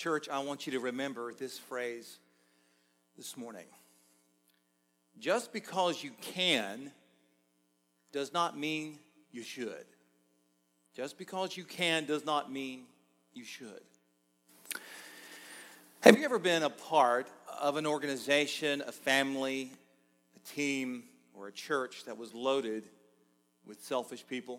Church, I want you to remember this phrase this morning. Just because you can does not mean you should. Just because you can does not mean you should. Have you ever been a part of an organization, a family, a team, or a church that was loaded with selfish people?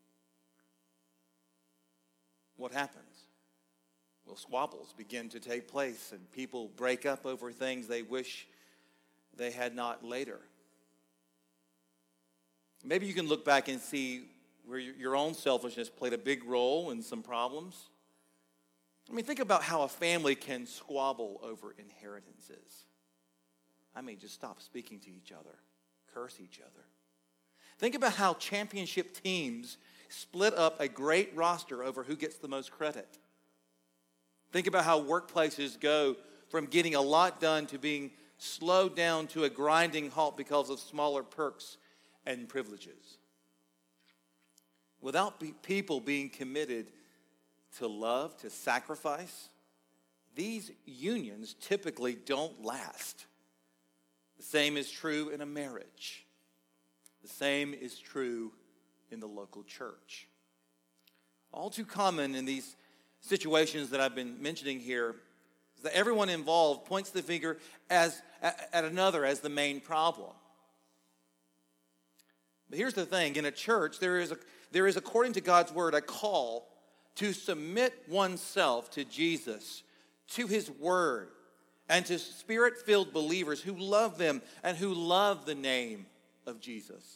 What happens? Well, squabbles begin to take place, and people break up over things they wish they had not later. Maybe you can look back and see where your own selfishness played a big role in some problems. I mean, think about how a family can squabble over inheritances. I mean, just stop speaking to each other, curse each other. Think about how championship teams split up a great roster over who gets the most credit. Think about how workplaces go from getting a lot done to being slowed down to a grinding halt because of smaller perks and privileges. Without people being committed to love, to sacrifice, these unions typically don't last. The same is true in a marriage. The same is true in the local church. All too common in these situations that I've been mentioning here is that everyone involved points the finger at another as the main problem. But here's the thing. In a church, there is, according to God's word, a call to submit oneself to Jesus, to his word, and to spirit-filled believers who love them and who love the name of Jesus.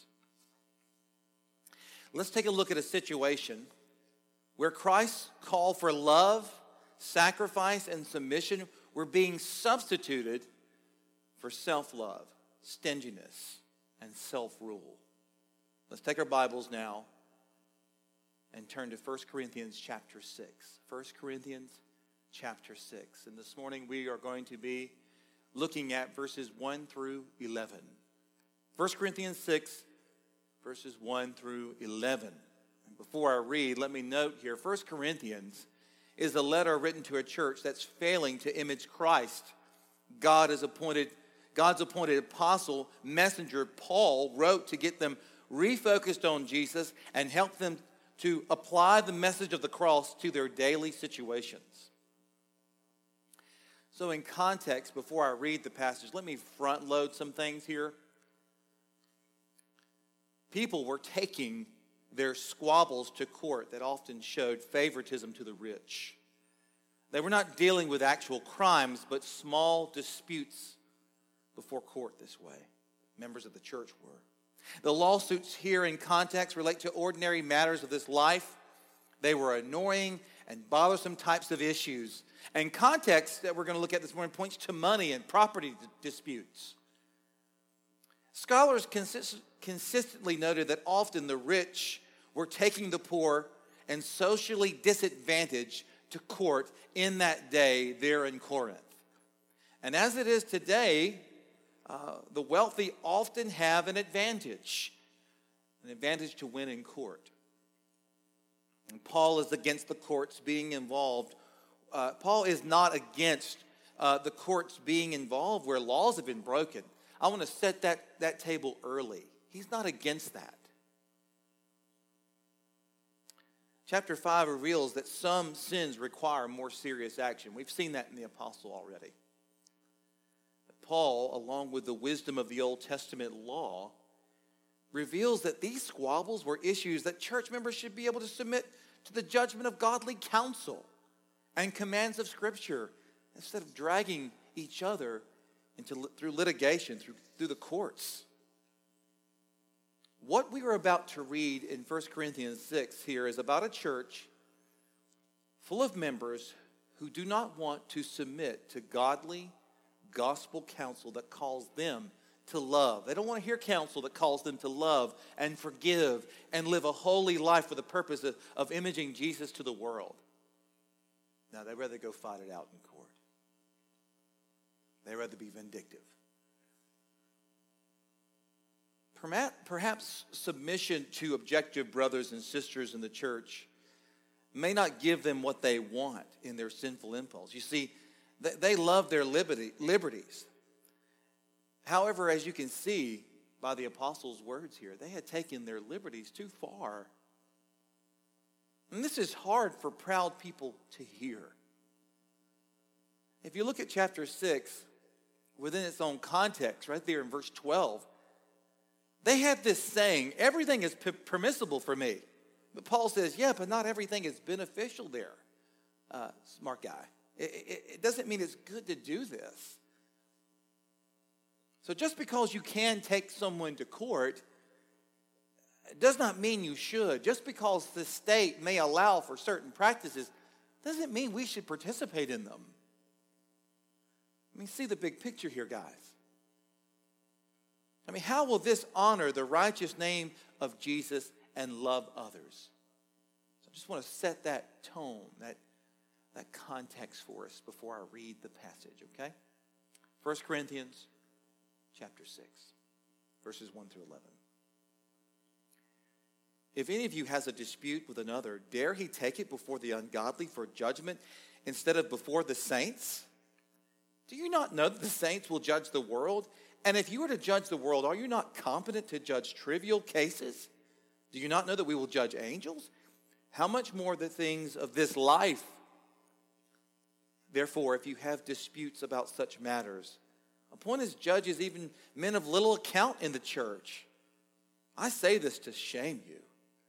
Let's take a look at a situation where Christ's call for love, sacrifice, and submission were being substituted for self-love, stinginess, and self-rule. Let's take our Bibles now and turn to 1 Corinthians chapter 6. 1 Corinthians chapter 6. And this morning we are going to be looking at verses 1 through 11. 1 Corinthians 6, verses 1 through 11. And before I read, let me note here, 1 Corinthians is a letter written to a church that's failing to image Christ. God's appointed apostle, messenger, Paul, wrote to get them refocused on Jesus and help them to apply the message of the cross to their daily situations. So in context, before I read the passage, let me front load some things here. People were taking their squabbles to court that often showed favoritism to the rich. They were not dealing with actual crimes, but small disputes before court this way. Members of the church were. The lawsuits here in context relate to ordinary matters of this life. They were annoying and bothersome types of issues. And context that we're going to look at this morning points to money and property disputes. Scholars consistently noted that often the rich were taking the poor and socially disadvantaged to court in that day there in Corinth. And as it is today, the wealthy often have an advantage to win in court. And Paul is against the courts being involved. Paul is not against the courts being involved where laws have been broken. I want to set that table early. He's not against that. Chapter 5 reveals that some sins require more serious action. We've seen that in the apostle already. Paul, along with the wisdom of the Old Testament law, reveals that these squabbles were issues that church members should be able to submit to the judgment of godly counsel and commands of Scripture instead of dragging each other through litigation, through the courts. What we are about to read in 1 Corinthians 6 here is about a church full of members who do not want to submit to godly gospel counsel that calls them to love. They don't want to hear counsel that calls them to love and forgive and live a holy life for the purpose of imaging Jesus to the world. Now, they'd rather go fight it out in court. They'd rather be vindictive. Perhaps submission to objective brothers and sisters in the church may not give them what they want in their sinful impulse. You see, they love their liberties. However, as you can see by the apostles' words here, they had taken their liberties too far. And this is hard for proud people to hear. If you look at chapter 6, within its own context, right there in verse 12, they have this saying, everything is permissible for me. But Paul says, yeah, but not everything is beneficial there. Smart guy. It doesn't mean it's good to do this. So just because you can take someone to court, it does not mean you should. Just because the state may allow for certain practices, doesn't mean we should participate in them. I mean, see the big picture here, guys. I mean, how will this honor the righteous name of Jesus and love others? So I just want to set that tone, that context for us before I read the passage, okay? 1 Corinthians chapter 6, verses 1 through 11. If any of you has a dispute with another, dare he take it before the ungodly for judgment instead of before the saints? Do you not know that the saints will judge the world? And if you were to judge the world, are you not competent to judge trivial cases? Do you not know that we will judge angels? How much more the things of this life? Therefore, if you have disputes about such matters, appoint as judges even men of little account in the church. I say this to shame you.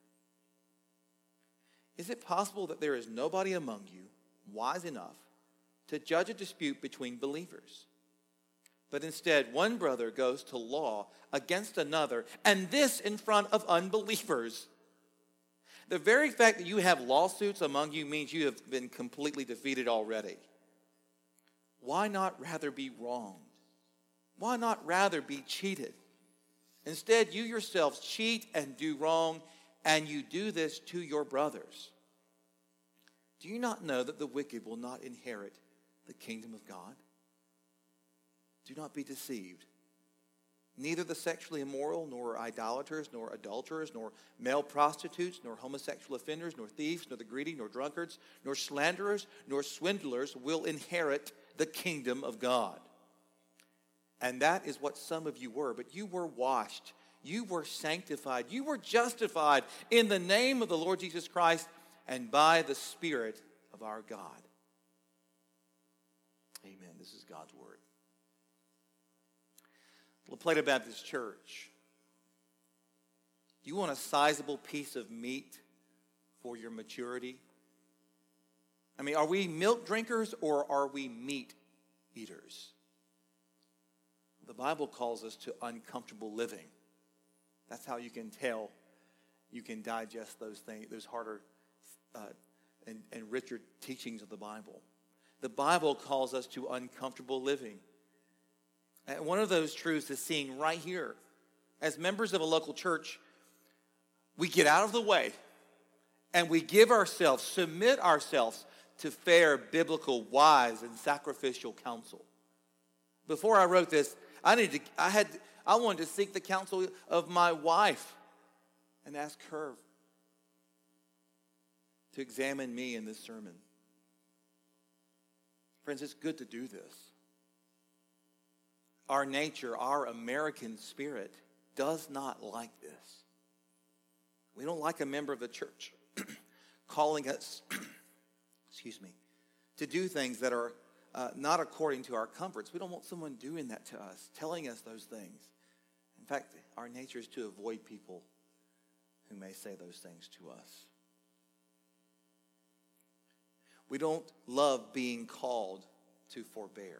Is it possible that there is nobody among you wise enough to judge a dispute between believers? But instead, one brother goes to law against another, and this in front of unbelievers. The very fact that you have lawsuits among you means you have been completely defeated already. Why not rather be wronged? Why not rather be cheated? Instead, you yourselves cheat and do wrong, and you do this to your brothers. Do you not know that the wicked will not inherit the kingdom of God? Do not be deceived. Neither the sexually immoral, nor idolaters, nor adulterers, nor male prostitutes, nor homosexual offenders, nor thieves, nor the greedy, nor drunkards, nor slanderers, nor swindlers will inherit the kingdom of God. And that is what some of you were, but you were washed, you were sanctified, you were justified in the name of the Lord Jesus Christ and by the Spirit of our God. Amen. This is God's word. La Plata Baptist Church, do you want a sizable piece of meat for your maturity? I mean, are we milk drinkers or are we meat eaters? The Bible calls us to uncomfortable living. That's how you can tell you can digest those things, those harder and richer teachings of the Bible. The Bible calls us to uncomfortable living. And one of those truths is seen right here. As members of a local church, we get out of the way and we give ourselves, submit ourselves to fair, biblical, wise, and sacrificial counsel. Before I wrote this, I wanted to seek the counsel of my wife and ask her to examine me in this sermon. Friends, it's good to do this. Our nature, our American spirit, does not like this. We don't like a member of the church calling us, to do things that are not according to our comforts. We don't want someone doing that to us, telling us those things. In fact, our nature is to avoid people who may say those things to us. We don't love being called to forbear.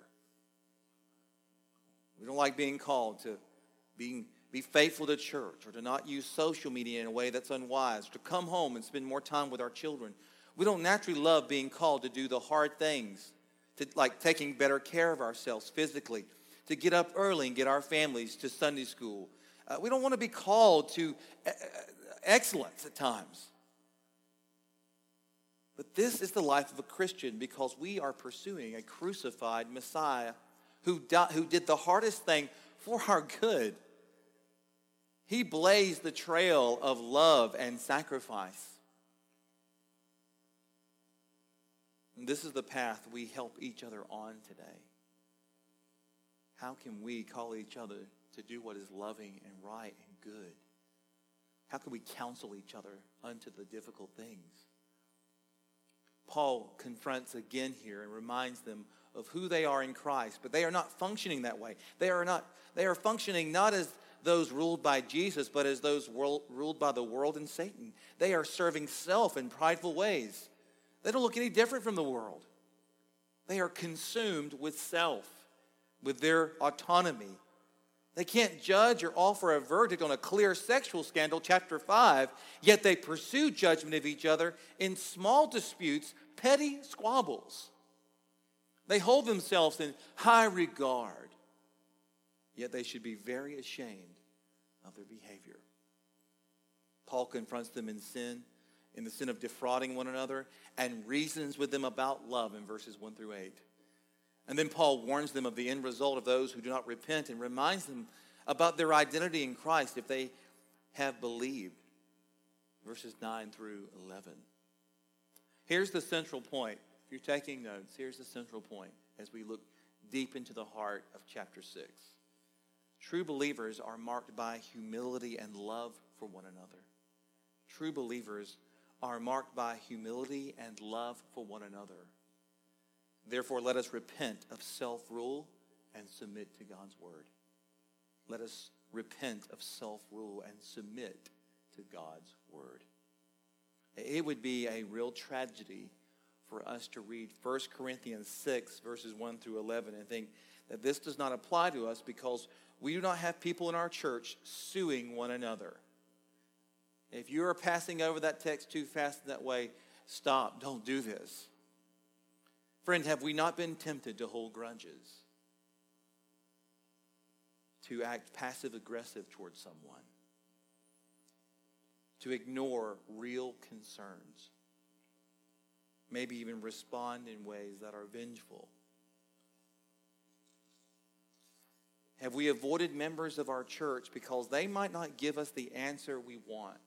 We don't like being called to be faithful to church or to not use social media in a way that's unwise, to come home and spend more time with our children. We don't naturally love being called to do the hard things, like taking better care of ourselves physically, to get up early and get our families to Sunday school. We don't want to be called to excellence at times. But this is the life of a Christian because we are pursuing a crucified Messiah who did the hardest thing for our good. He blazed the trail of love and sacrifice. And this is the path we help each other on today. How can we call each other to do what is loving and right and good? How can we counsel each other unto the difficult things? Paul confronts again here and reminds them of who they are in Christ, but they are not functioning that way. They are functioning not as those ruled by Jesus, but as those ruled by the world and Satan. They are serving self in prideful ways. They don't look any different from the world. They are consumed with self, with their autonomy. They can't judge or offer a verdict on a clear sexual scandal, chapter 5, yet they pursue judgment of each other in small disputes, petty squabbles. They hold themselves in high regard, yet they should be very ashamed of their behavior. Paul confronts them in sin, in the sin of defrauding one another, and reasons with them about love in verses 1 through 8. And then Paul warns them of the end result of those who do not repent and reminds them about their identity in Christ if they have believed. Verses 9 through 11. Here's the central point. If you're taking notes, here's the central point as we look deep into the heart of chapter 6. True believers are marked by humility and love for one another. True believers are marked by humility and love for one another. Therefore, let us repent of self-rule and submit to God's word. Let us repent of self-rule and submit to God's word. It would be a real tragedy for us to read 1 Corinthians 6, verses 1 through 11, and think that this does not apply to us because we do not have people in our church suing one another. If you are passing over that text too fast in that way, stop. Don't do this. Friend, have we not been tempted to hold grudges? To act passive-aggressive towards someone? To ignore real concerns? Maybe even respond in ways that are vengeful? Have we avoided members of our church because they might not give us the answer we want?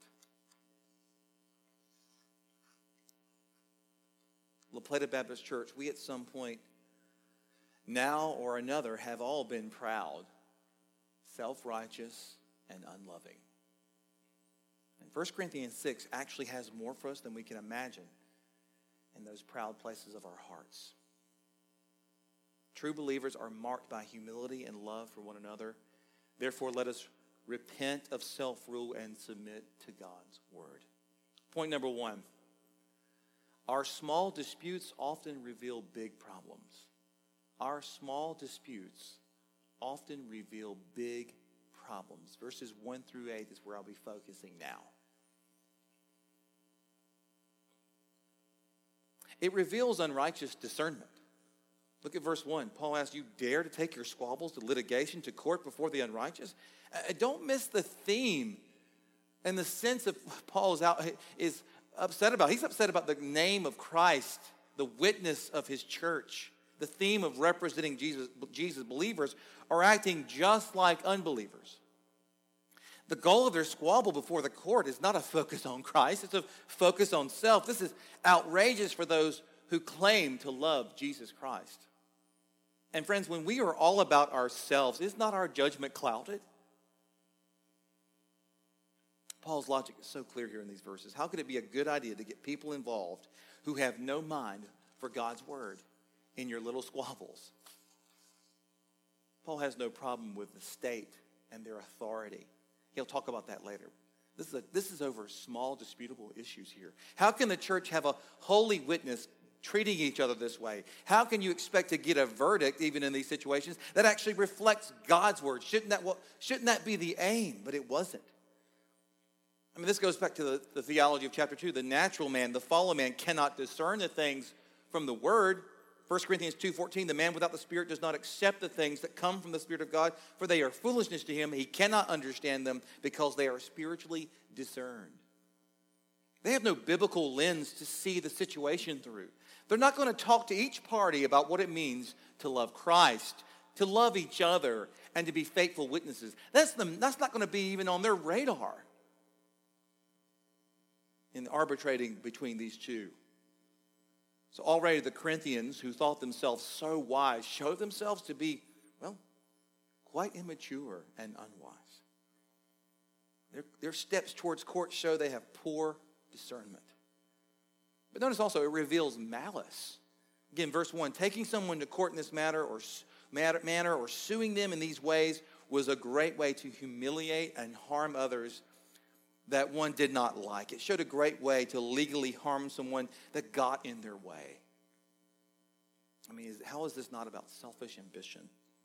La Plata Baptist Church, we at some point, now or another, have all been proud, self-righteous, and unloving. And 1 Corinthians 6 actually has more for us than we can imagine in those proud places of our hearts. True believers are marked by humility and love for one another. Therefore, let us repent of self-rule and submit to God's word. Point number 1. Our small disputes often reveal big problems. Our small disputes often reveal big problems. Verses 1 through 8 is where I'll be focusing now. It reveals unrighteous discernment. Look at verse 1. Paul asks, you dare to take your squabbles to litigation, to court before the unrighteous? Don't miss the theme and the sense of Paul is upset about. He's upset about the name of Christ, the witness of his church. The theme of representing Jesus. Believers are acting just like unbelievers. The goal of their squabble before the court is not a focus on Christ. It's a focus on self. This is outrageous for those who claim to love Jesus Christ. And friends, when we are all about ourselves, is not our judgment clouded? Paul's logic is so clear here in these verses. How could it be a good idea to get people involved who have no mind for God's word in your little squabbles? Paul has no problem with the state and their authority. He'll talk about that later. This is over small disputable issues here. How can the church have a holy witness treating each other this way? How can you expect to get a verdict, even in these situations, that actually reflects God's word? Shouldn't that be the aim? But it wasn't. I mean, this goes back to the theology of chapter 2. The natural man, the fallen man, cannot discern the things from the word. 1 Corinthians 2:14, the man without the Spirit does not accept the things that come from the Spirit of God, for they are foolishness to him. He cannot understand them because they are spiritually discerned. They have no biblical lens to see the situation through. They're not going to talk to each party about what it means to love Christ, to love each other, and to be faithful witnesses. That's not going to be even on their radar in arbitrating between these two. So already the Corinthians, who thought themselves so wise, showed themselves to be, well, quite immature and unwise. Their steps towards court show they have poor discernment. But notice also it reveals malice. Again, verse 1, taking someone to court in this manner or suing them in these ways was a great way to humiliate and harm others that one did not like. It showed a great way to legally harm someone that got in their way. I mean, how is this not about selfish ambition?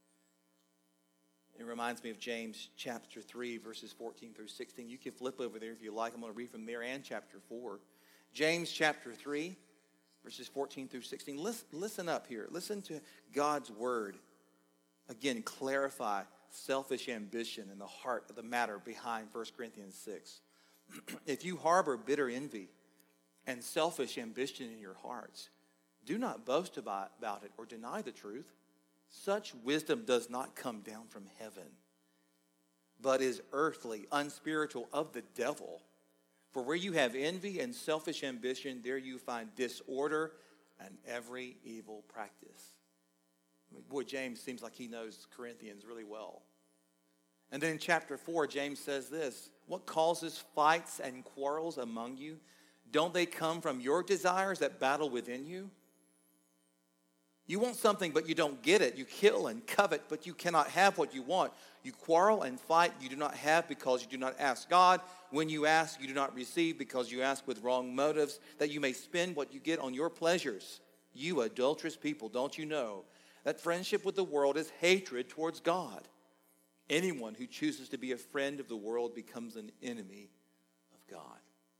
It reminds me of James chapter 3, verses 14 through 16. You can flip over there if you like. I'm going to read from there and chapter 4. James chapter 3, verses 14 through 16. Listen up here. Listen to God's word. Again, clarify selfish ambition in the heart of the matter behind 1 Corinthians 6. If you harbor bitter envy and selfish ambition in your hearts, do not boast about it or deny the truth. Such wisdom does not come down from heaven, but is earthly, unspiritual, of the devil. For where you have envy and selfish ambition, there you find disorder and every evil practice. I mean, boy, James seems like he knows Corinthians really well. And then in chapter 4, James says this, what causes fights and quarrels among you? Don't they come from your desires that battle within you? You want something, but you don't get it. You kill and covet, but you cannot have what you want. You quarrel and fight. You do not have because you do not ask God. When you ask, you do not receive because you ask with wrong motives, that you may spend what you get on your pleasures. You adulterous people, don't you know that friendship with the world is hatred towards God? Anyone who chooses to be a friend of the world becomes an enemy of God.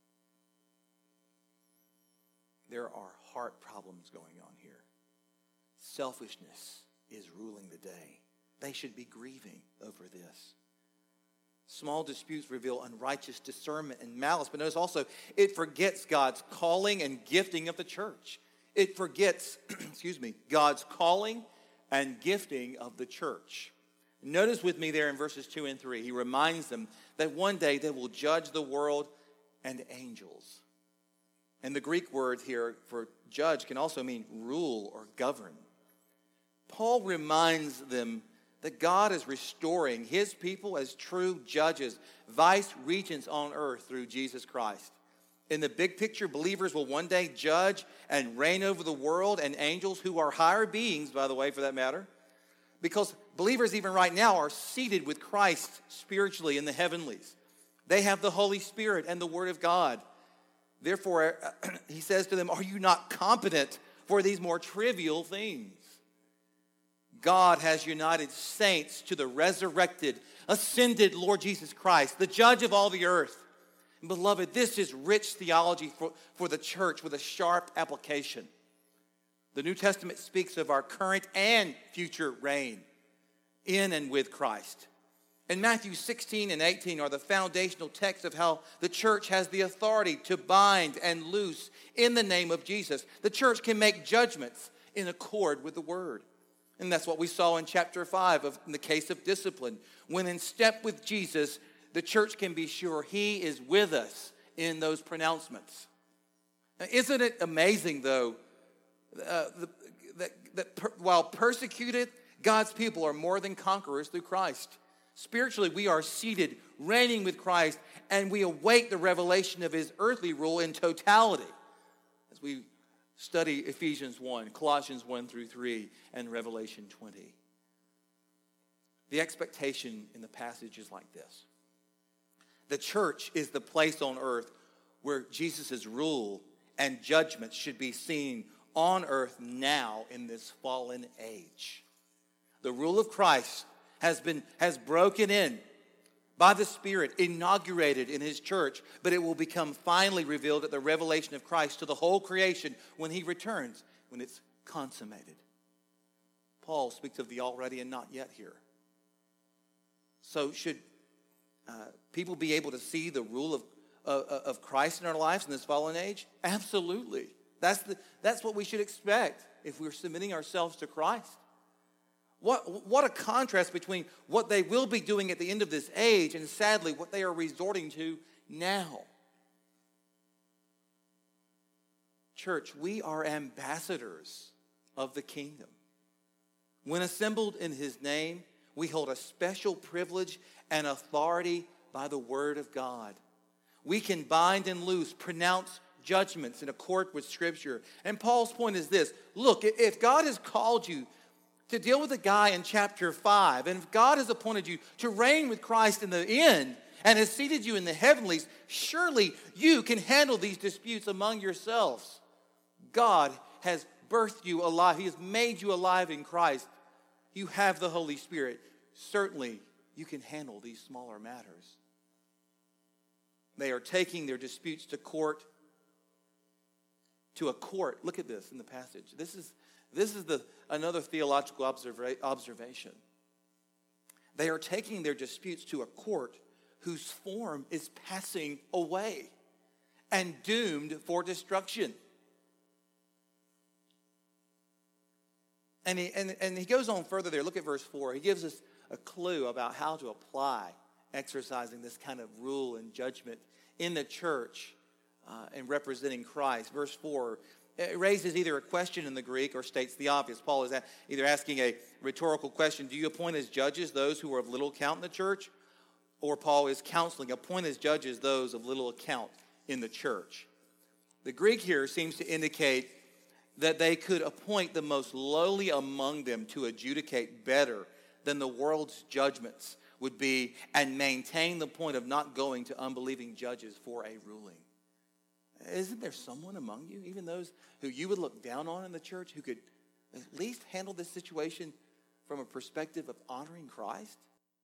There are heart problems going on here. Selfishness is ruling the day. They should be grieving over this. Small disputes reveal unrighteous discernment and malice, but notice also it forgets God's calling and gifting of the church. It forgets, God's calling and gifting of the church. Notice with me there in verses 2 and 3, he reminds them that one day they will judge the world and angels. And the Greek word here for judge can also mean rule or govern. Paul reminds them that God is restoring his people as true judges, vice regents on earth through Jesus Christ. In the big picture, believers will one day judge and reign over the world, and angels, who are higher beings, by the way, for that matter, because believers even right now are seated with Christ spiritually in the heavenlies. They have the Holy Spirit and the Word of God. Therefore, he says to them, are you not competent for these more trivial things? God has united saints to the resurrected, ascended Lord Jesus Christ, the judge of all the earth. And beloved, this is rich theology for the church with a sharp application. The New Testament speaks of our current and future reign in and with Christ. And Matthew 16 and 18 are the foundational texts of how the church has the authority to bind and loose in the name of Jesus. The church can make judgments in accord with the word. And that's what we saw in chapter 5 in the case of discipline. When in step with Jesus, the church can be sure he is with us in those pronouncements. Now, isn't it amazing, though, that while persecuted, God's people are more than conquerors through Christ. Spiritually, we are seated, reigning with Christ, and we await the revelation of his earthly rule in totality as we study Ephesians 1, Colossians 1 through 3, and Revelation 20. The expectation in the passage is like this. The church is the place on earth where Jesus' rule and judgment should be seen on earth now in this fallen age. The rule of Christ has broken in by the Spirit, inaugurated in his church, but it will become finally revealed at the revelation of Christ to the whole creation when he returns, when it's consummated. Paul speaks of the already and not yet here. So should people be able to see the rule of Christ in our lives in this fallen age? Absolutely. That's what we should expect if we're submitting ourselves to Christ. What a contrast between what they will be doing at the end of this age and, sadly, what they are resorting to now. Church, we are ambassadors of the kingdom. When assembled in his name, we hold a special privilege and authority by the word of God. We can bind and loose, pronounce judgments in accord with Scripture. And Paul's point is this. Look, if God has called you to deal with a guy in chapter 5, and if God has appointed you to reign with Christ in the end and has seated you in the heavenlies, surely you can handle these disputes among yourselves. God has birthed you alive. He has made you alive in Christ. You have the Holy Spirit. Certainly, you can handle these smaller matters. They are taking their disputes to a court. Look at this in the passage. This is another theological observation. They are taking their disputes to a court whose form is passing away and doomed for destruction. And he goes on further there. Look at verse 4. He gives us a clue about how to apply exercising this kind of rule and judgment in the church and representing Christ. Verse 4, it raises either a question in the Greek or states the obvious. Paul is either asking a rhetorical question, do you appoint as judges those who are of little account in the church? Or Paul is counseling, appoint as judges those of little account in the church. The Greek here seems to indicate that they could appoint the most lowly among them to adjudicate better than the world's judgments would be and maintain the point of not going to unbelieving judges for a ruling. Isn't there someone among you, even those who you would look down on in the church, who could at least handle this situation from a perspective of honoring Christ?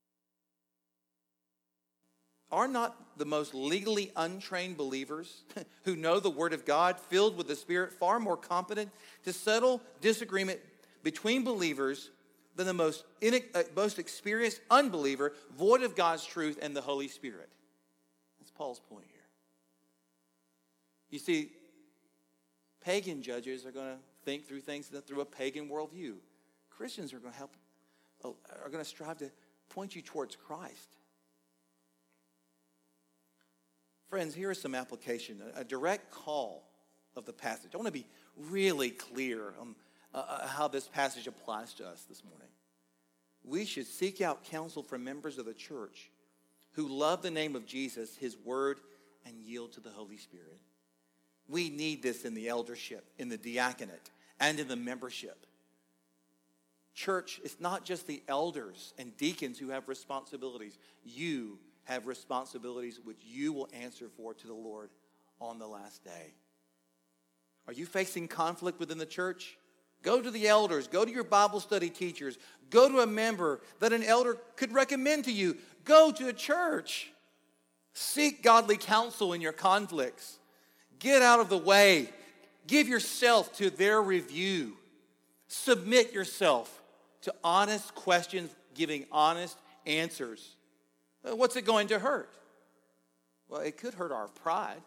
Are not the most legally untrained believers who know the Word of God, filled with the Spirit, far more competent to settle disagreement between believers than the most experienced unbeliever, void of God's truth and the Holy Spirit? That's Paul's point here. You see, pagan judges are going to think through things through a pagan worldview. Christians are going to strive to point you towards Christ. Friends, here is some application, a direct call of the passage. I want to be really clear on how this passage applies to us this morning. We should seek out counsel from members of the church who love the name of Jesus, his word, and yield to the Holy Spirit. We need this in the eldership, in the diaconate, and in the membership. Church, it's not just the elders and deacons who have responsibilities. You have responsibilities which you will answer for to the Lord on the last day. Are you facing conflict within the church? Go to the elders. Go to your Bible study teachers. Go to a member that an elder could recommend to you. Go to a church. Seek godly counsel in your conflicts. Get out of the way. Give yourself to their review. Submit yourself to honest questions, giving honest answers. What's it going to hurt? Well, it could hurt our pride.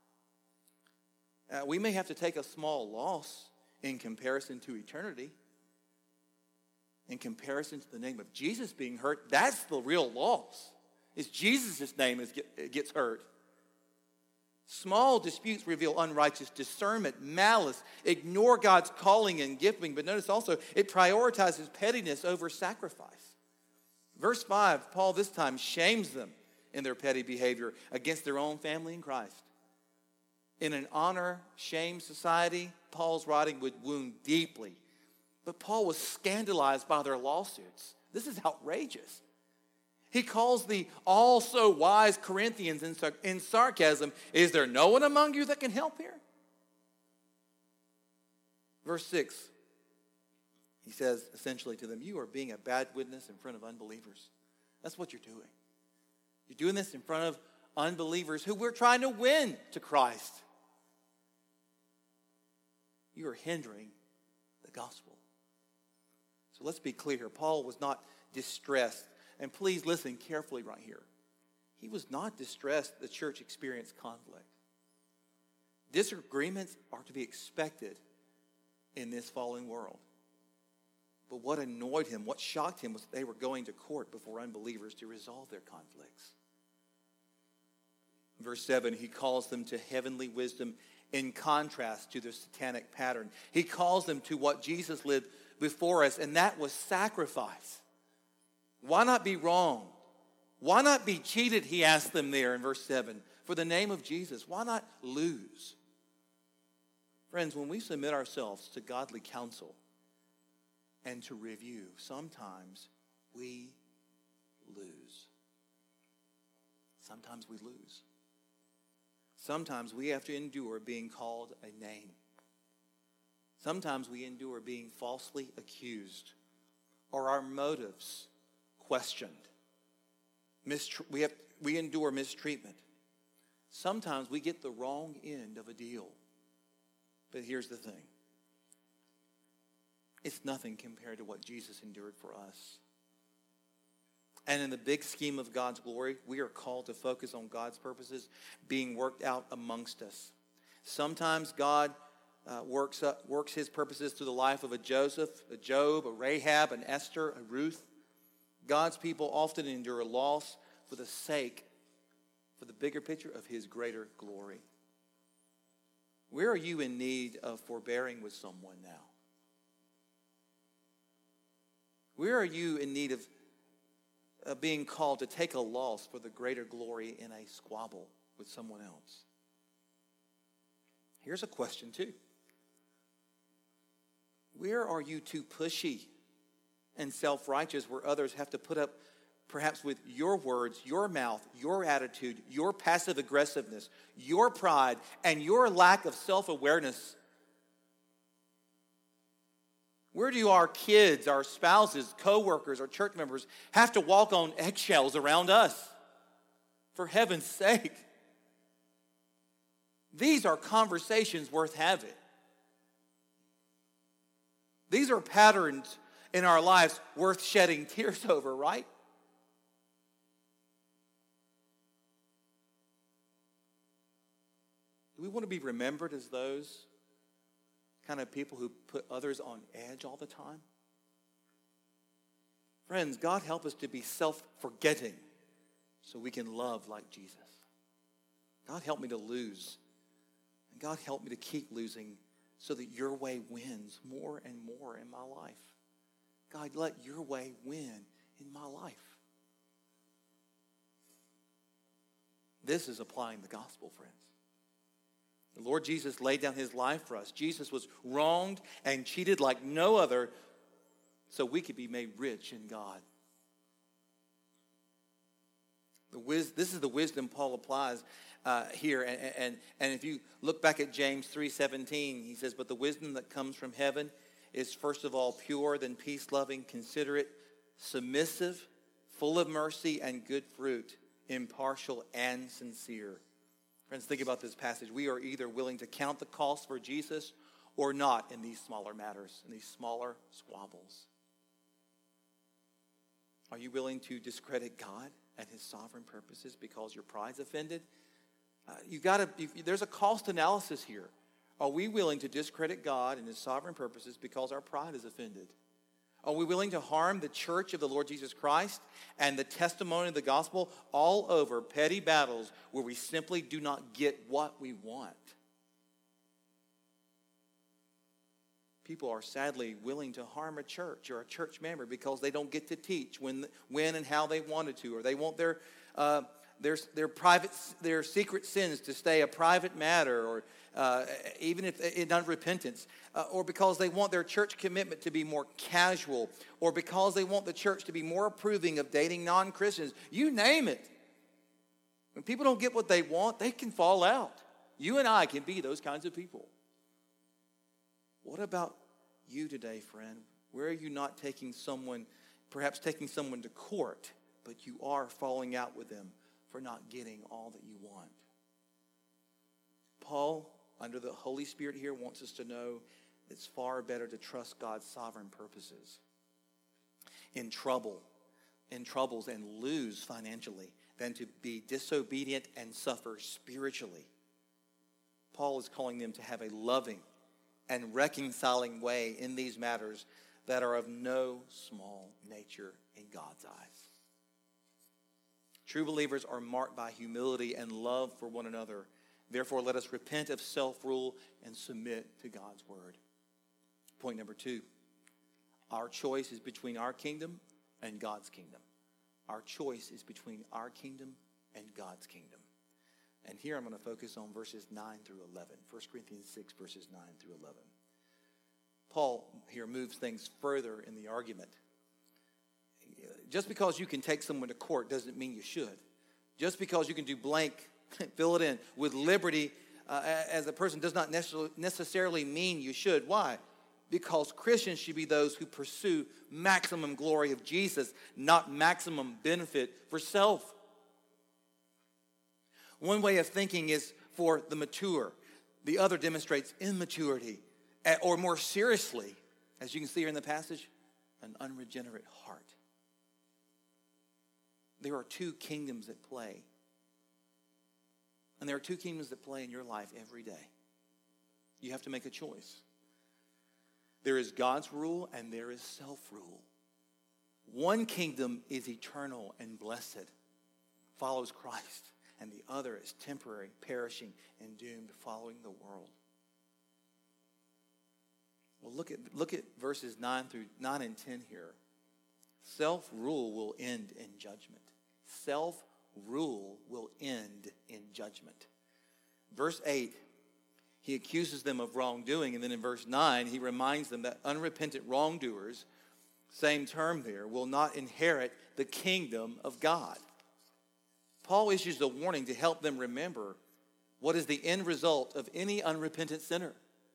We may have to take a small loss in comparison to eternity. In comparison to the name of Jesus being hurt, that's the real loss. Is Jesus' name gets hurt. Small disputes reveal unrighteous discernment, malice, ignore God's calling and gifting. But notice also, it prioritizes pettiness over sacrifice. Verse 5, Paul this time shames them in their petty behavior against their own family in Christ. In an honor-shame society, Paul's writing would wound deeply. But Paul was scandalized by their lawsuits. This is outrageous. He calls the all-so-wise Corinthians in sarcasm, is there no one among you that can help here? Verse 6, he says essentially to them, you are being a bad witness in front of unbelievers. That's what you're doing. You're doing this in front of unbelievers who we're trying to win to Christ. You are hindering the gospel. So let's be clear. Paul was not distressed. And please listen carefully right here. He was not distressed the church experienced conflict. Disagreements are to be expected in this fallen world. But what annoyed him, what shocked him, was that they were going to court before unbelievers to resolve their conflicts. Verse 7, he calls them to heavenly wisdom in contrast to the satanic pattern. He calls them to what Jesus lived before us, and that was sacrifice. Why not be wrong? Why not be cheated, he asked them there in verse 7, for the name of Jesus? Why not lose? Friends, when we submit ourselves to godly counsel and to review, sometimes we lose. Sometimes we lose. Sometimes we have to endure being called a name. Sometimes we endure being falsely accused or our motives questioned. We endure mistreatment. Sometimes we get the wrong end of a deal. But here's the thing. It's nothing compared to what Jesus endured for us. And in the big scheme of God's glory, we are called to focus on God's purposes being worked out amongst us. Sometimes God works his purposes through the life of a Joseph, a Job, a Rahab, an Esther, a Ruth. God's people often endure loss for the bigger picture of his greater glory. Where are you in need of forbearing with someone now? Where are you in need of being called to take a loss for the greater glory in a squabble with someone else? Here's a question too. Where are you too pushy and self-righteous where others have to put up perhaps with your words, your mouth, your attitude, your passive aggressiveness, your pride, and your lack of self-awareness? Where do our kids, our spouses, co-workers, our church members have to walk on eggshells around us? For heaven's sake. These are conversations worth having. These are patterns in our lives worth shedding tears over, right? Do we want to be remembered as those kind of people who put others on edge all the time? Friends, God help us to be self-forgetting so we can love like Jesus. God help me to lose. And God help me to keep losing so that your way wins more and more in my life. God, let your way win in my life. This is applying the gospel, friends. The Lord Jesus laid down his life for us. Jesus was wronged and cheated like no other so we could be made rich in God. This is the wisdom Paul applies here. And if you look back at James 3:17, he says, but the wisdom that comes from heaven is first of all pure, then peace-loving, considerate, submissive, full of mercy and good fruit, impartial and sincere. Friends, think about this passage. We are either willing to count the cost for Jesus or not in these smaller matters, in these smaller squabbles. Are you willing to discredit God and his sovereign purposes because your pride's offended? There's a cost analysis here. Are we willing to discredit God and his sovereign purposes because our pride is offended? Are we willing to harm the church of the Lord Jesus Christ and the testimony of the gospel all over petty battles where we simply do not get what we want? People are sadly willing to harm a church or a church member because they don't get to teach when and how they wanted to, or they want their secret sins to stay a private matter, or even if in unrepentance, or because they want their church commitment to be more casual, or because they want the church to be more approving of dating non-Christians. You name it. When people don't get what they want, they can fall out. You and I can be those kinds of people. What about you today, friend? Where are you not perhaps taking someone to court, but you are falling out with them for not getting all that you want? Paul, under the Holy Spirit here, wants us to know it's far better to trust God's sovereign purposes in troubles and lose financially than to be disobedient and suffer spiritually. Paul is calling them to have a loving and reconciling way in these matters that are of no small nature in God's eyes. True believers are marked by humility and love for one another Therefore, let us repent of self-rule and submit to God's word. Point number 2, our choice is between our kingdom and God's kingdom. Our choice is between our kingdom and God's kingdom. And here I'm going to focus on verses 9 through 11. 1 Corinthians 6, verses 9 through 11. Paul here moves things further in the argument. Just because you can take someone to court doesn't mean you should. Just because you can do blank, fill it in, with liberty as a person does not necessarily mean you should. Why? Because Christians should be those who pursue maximum glory of Jesus, not maximum benefit for self. One way of thinking is for the mature. The other demonstrates immaturity, or more seriously, as you can see here in the passage, an unregenerate heart. There are two kingdoms at play. And there are two kingdoms that play in your life every day. You have to make a choice. There is God's rule and there is self-rule. One kingdom is eternal and blessed, follows Christ, and the other is temporary, perishing, and doomed, following the world. Well, look at verses 9 and 10 here. Self-rule will end in judgment. Self-rule will end in judgment. Verse 8, he accuses them of wrongdoing. And then in verse 9, he reminds them that unrepentant wrongdoers, same term there, will not inherit the kingdom of God. Paul issues a warning to help them remember what is the end result of any unrepentant sinner.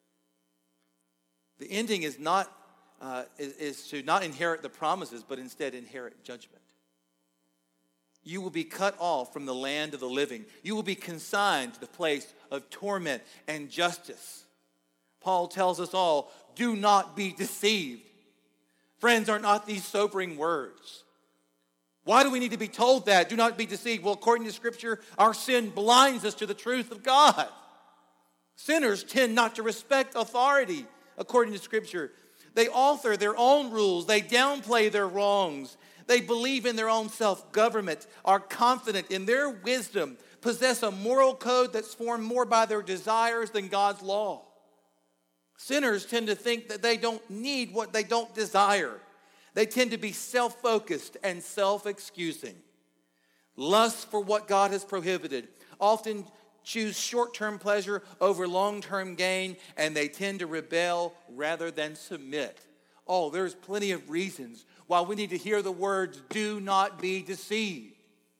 The ending is to not inherit the promises, but instead inherit judgment. You will be cut off from the land of the living. You will be consigned to the place of torment and justice. Paul tells us all, do not be deceived. Friends, are not these sobering words? Why do we need to be told that? Do not be deceived. Well, according to Scripture, our sin blinds us to the truth of God. Sinners tend not to respect authority, according to Scripture. They author their own rules. They downplay their wrongs. They believe in their own self-government, are confident in their wisdom, possess a moral code that's formed more by their desires than God's law. Sinners tend to think that they don't need what they don't desire. They tend to be self-focused and self-excusing. Lust for what God has prohibited. Often choose short-term pleasure over long-term gain, and they tend to rebel rather than submit. Oh, there's plenty of reasons why we need to hear the words, do not be deceived.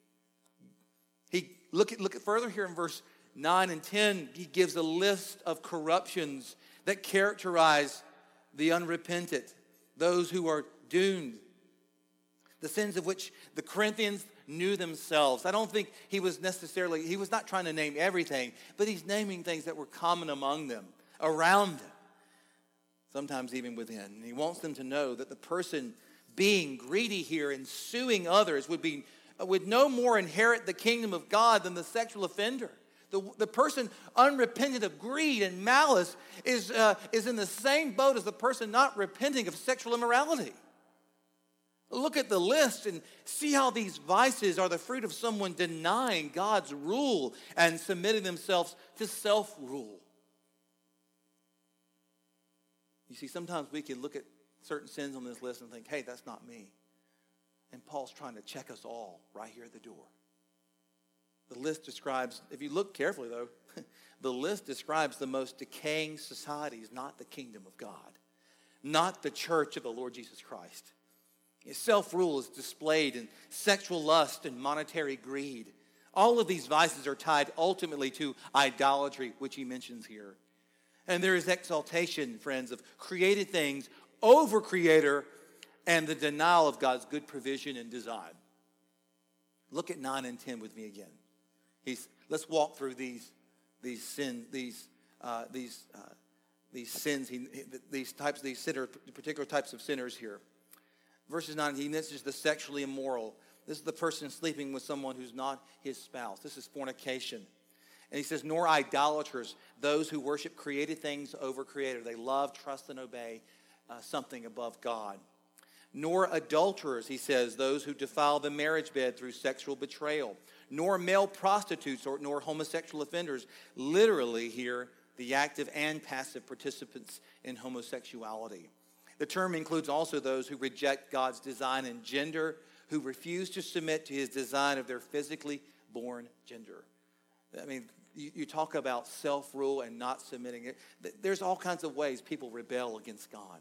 Look at further here in verse 9 and 10. He gives a list of corruptions that characterize the unrepentant, those who are doomed. The sins of which the Corinthians knew themselves. I don't think he was not trying to name everything, but he's naming things that were common among them, around them, sometimes even within. And he wants them to know that the person being greedy here and suing others would no more inherit the kingdom of God than the sexual offender. The person unrepentant of greed and malice is in the same boat as the person not repenting of sexual immorality. Look at the list and see how these vices are the fruit of someone denying God's rule and submitting themselves to self-rule. You see, sometimes we can look at certain sins on this list and think, hey, that's not me. And Paul's trying to check us all right here at the door. The list describes, if you look carefully though, the list describes the most decaying societies, not the kingdom of God, not the church of the Lord Jesus Christ. Self-rule is displayed in sexual lust and monetary greed. All of these vices are tied ultimately to idolatry, which he mentions here. And there is exaltation, friends, of created things over Creator and the denial of God's good provision and design. Look at 9 and 10 with me again. Let's walk through these sins, these particular types of sinners here. Verses 9, he mentions the sexually immoral. This is the person sleeping with someone who's not his spouse. This is fornication. And he says, nor idolaters, those who worship created things over Creator. They love, trust, and obey something above God. Nor adulterers, he says, those who defile the marriage bed through sexual betrayal. Nor male prostitutes nor homosexual offenders. Literally here, the active and passive participants in homosexuality. The term includes also those who reject God's design in gender, who refuse to submit to his design of their physically born gender. I mean, you talk about self-rule and not submitting. There's all kinds of ways people rebel against God.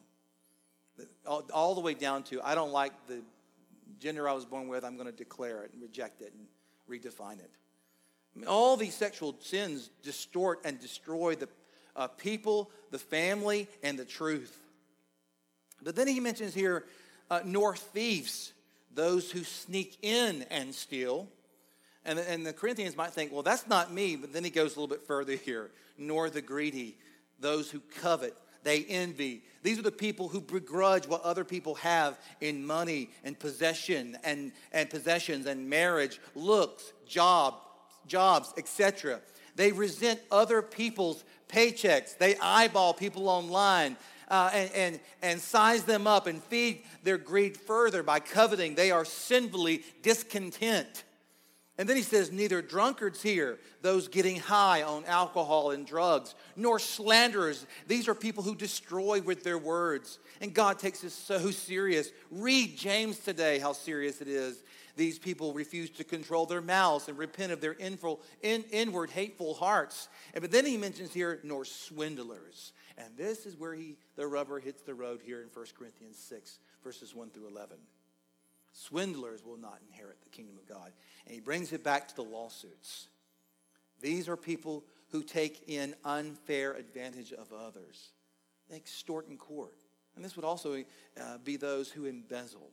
All the way down to, I don't like the gender I was born with, I'm going to declare it and reject it and redefine it. I mean, all these sexual sins distort and destroy the people, the family, and the truth. But then he mentions here, nor thieves, those who sneak in and steal. And the Corinthians might think, well, that's not me. But then he goes a little bit further here. Nor the greedy, those who covet, they envy. These are the people who begrudge what other people have in money and possession and possessions and marriage, looks, jobs, etc. They resent other people's paychecks. They eyeball people online and size them up and feed their greed further by coveting. They are sinfully discontent. And then he says, neither drunkards here, those getting high on alcohol and drugs, nor slanderers. These are people who destroy with their words. And God takes this so serious. Read James today, how serious it is. These people refuse to control their mouths and repent of their inward hateful hearts. But then he mentions here, nor swindlers. And this is where the rubber hits the road here in 1 Corinthians 6, verses 1 through 11. Swindlers will not inherit the kingdom of God. And he brings it back to the lawsuits. These are people who take in unfair advantage of others. They extort in court. And this would also be those who embezzle.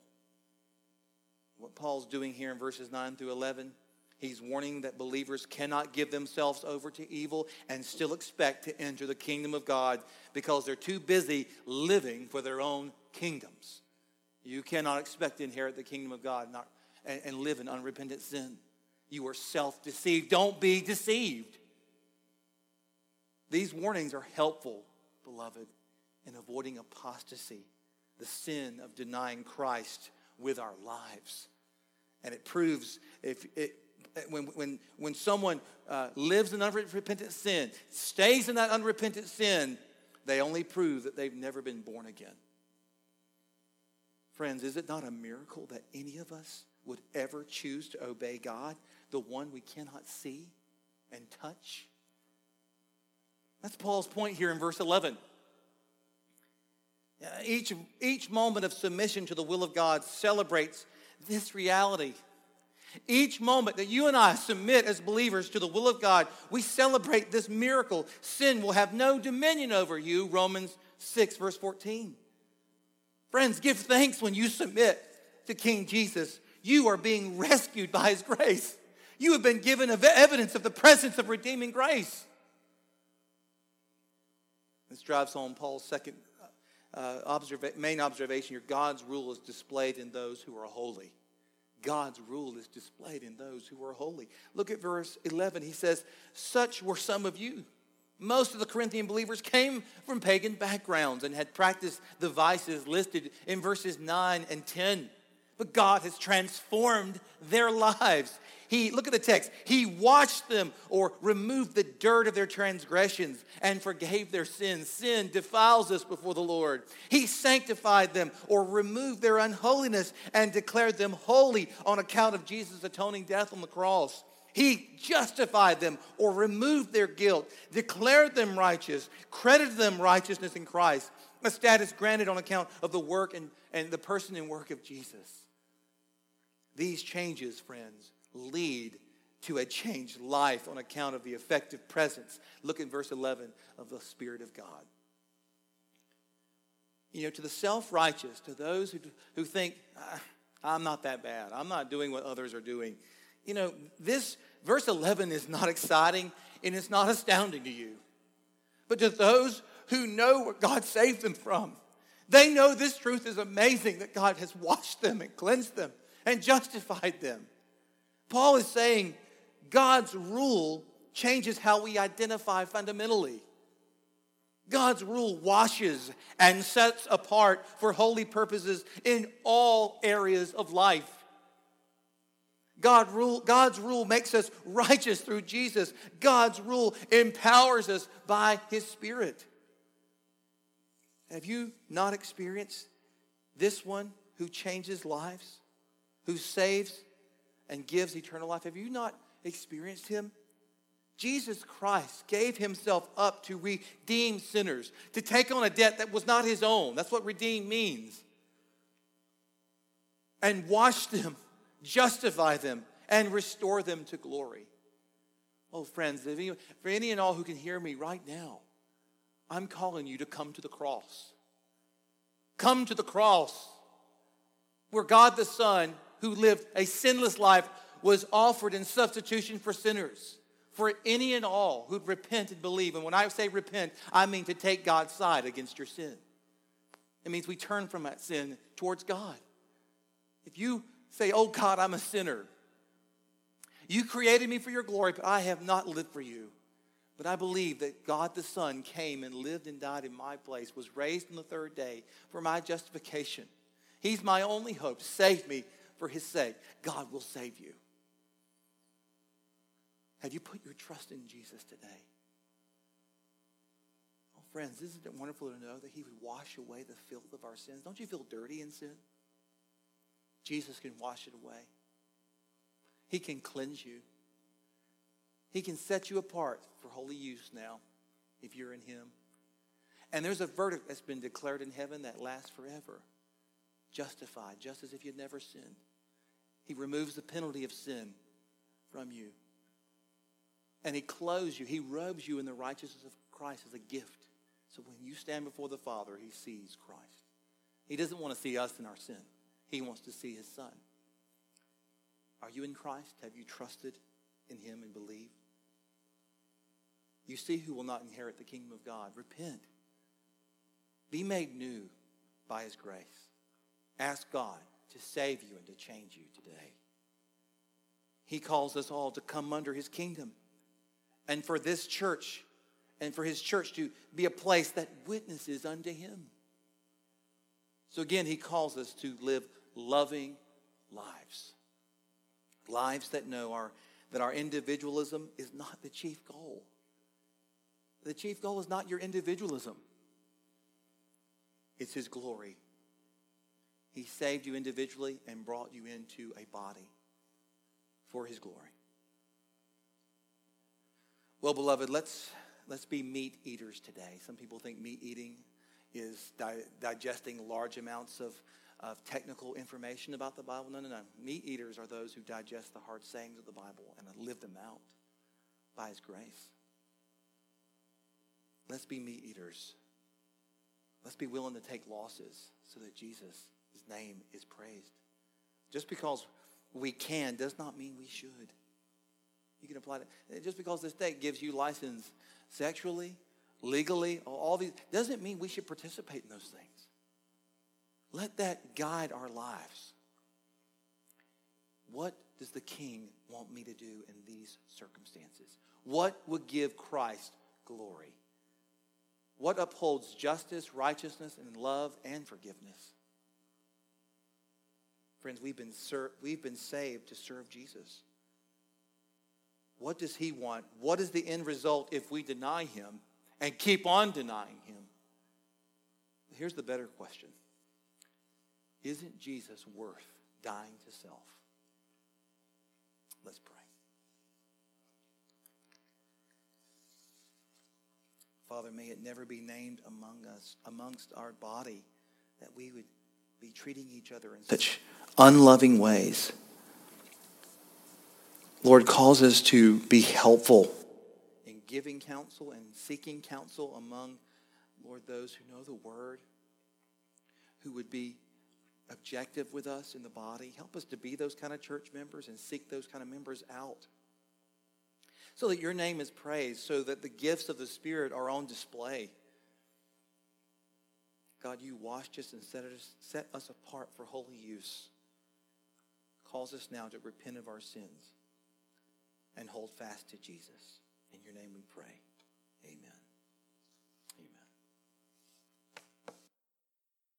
What Paul's doing here in verses 9 through 11, he's warning that believers cannot give themselves over to evil and still expect to enter the kingdom of God because they're too busy living for their own kingdoms. You cannot expect to inherit the kingdom of God and live in unrepentant sin. You are self-deceived. Don't be deceived. These warnings are helpful, beloved, in avoiding apostasy, the sin of denying Christ with our lives. And it proves when someone lives in unrepentant sin, stays in that unrepentant sin, they only prove that they've never been born again. Friends, is it not a miracle that any of us would ever choose to obey God, the one we cannot see and touch? That's Paul's point here in verse 11. Each moment of submission to the will of God celebrates this reality. Each moment that you and I submit as believers to the will of God, we celebrate this miracle. Sin will have no dominion over you, Romans 6, verse 14. Friends, give thanks when you submit to King Jesus. You are being rescued by his grace. You have been given evidence of the presence of redeeming grace. This drives home Paul's second main observation here. God's rule is displayed in those who are holy. God's rule is displayed in those who are holy. Look at verse 11. He says, such were some of you. Most of the Corinthian believers came from pagan backgrounds and had practiced the vices listed in verses 9 and 10. But God has transformed their lives. Look at the text. He washed them or removed the dirt of their transgressions and forgave their sins. Sin defiles us before the Lord. He sanctified them or removed their unholiness and declared them holy on account of Jesus' atoning death on the cross. He justified them or removed their guilt, declared them righteous, credited them righteousness in Christ, a status granted on account of the work and the person and work of Jesus. These changes, friends, lead to a changed life on account of the effective presence. Look at verse 11 of the Spirit of God. To the self-righteous, to those who think, I'm not that bad. I'm not doing what others are doing. This verse 11 is not exciting and it's not astounding to you. But to those who know what God saved them from, they know this truth is amazing, that God has washed them and cleansed them and justified them. Paul is saying God's rule changes how we identify fundamentally. God's rule washes and sets apart for holy purposes in all areas of life. God's rule makes us righteous through Jesus. God's rule empowers us by His Spirit. Have you not experienced this one who changes lives, who saves and gives eternal life? Have you not experienced Him? Jesus Christ gave Himself up to redeem sinners, to take on a debt that was not His own. That's what redeem means. And wash them, justify them, and restore them to glory. Oh, friends, for any and all who can hear me right now, I'm calling you to come to the cross. Come to the cross, where God the Son, who lived a sinless life, was offered in substitution for sinners, for any and all who'd repent and believe. And when I say repent, I mean to take God's side against your sin. It means we turn from that sin towards God. If you say, oh God, I'm a sinner. You created me for your glory, but I have not lived for you. But I believe that God the Son came and lived and died in my place, was raised on the third day for my justification. He's my only hope. Save me for His sake. God will save you. Have you put your trust in Jesus today? Oh, friends, isn't it wonderful to know that He would wash away the filth of our sins? Don't you feel dirty in sin? Jesus can wash it away. He can cleanse you. He can set you apart for holy use now if you're in Him. And there's a verdict that's been declared in heaven that lasts forever. Justified, just as if you'd never sinned. He removes the penalty of sin from you. And He clothes you. He robes you in the righteousness of Christ as a gift. So when you stand before the Father, He sees Christ. He doesn't want to see us in our sin. He wants to see His Son. Are you in Christ? Have you trusted in Him and believed? You see who will not inherit the kingdom of God. Repent. Be made new by His grace. Ask God to save you and to change you today. He calls us all to come under His kingdom. And for this church, and for His church to be a place that witnesses unto Him. So again, He calls us to live loving lives. Lives that know that our individualism is not the chief goal. The chief goal is not your individualism. It's His glory. He saved you individually and brought you into a body for His glory. Well, beloved, let's be meat eaters today. Some people think meat eating is digesting large amounts of technical information about the Bible. No. Meat eaters are those who digest the hard sayings of the Bible and live them out by His grace. Let's be meat eaters. Let's be willing to take losses so that Jesus' name is praised. Just because we can does not mean we should. You can apply that. Just because the state gives you license sexually, legally, all these, doesn't mean we should participate in those things. Let that guide our lives. What does the King want me to do in these circumstances? What would give Christ glory? What upholds justice, righteousness, and love and forgiveness? Friends, we've been saved to serve Jesus. What does He want? What is the end result if we deny Him and keep on denying Him? Here's the better question. Isn't Jesus worth dying to self? Let's pray. Father, may it never be named amongst our body, that we would be treating each other in such unloving ways. Lord, calls us to be helpful in giving counsel and seeking counsel among, Lord, those who know the Word, who would be objective with us in the body. Help us to be those kind of church members and seek those kind of members out, so that your name is praised, so that the gifts of the Spirit are on display. God, you washed us and set us apart for holy use. Calls us now to repent of our sins and hold fast to Jesus. In your name we pray. Amen.